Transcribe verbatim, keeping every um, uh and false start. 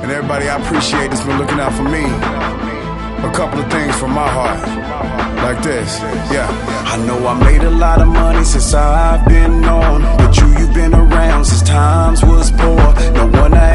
And everybody I appreciate that's been looking out for me. A couple of things from my heart, like this, yeah. I know I made a lot of money since I've been on, but you, you've been around since times was poor. No one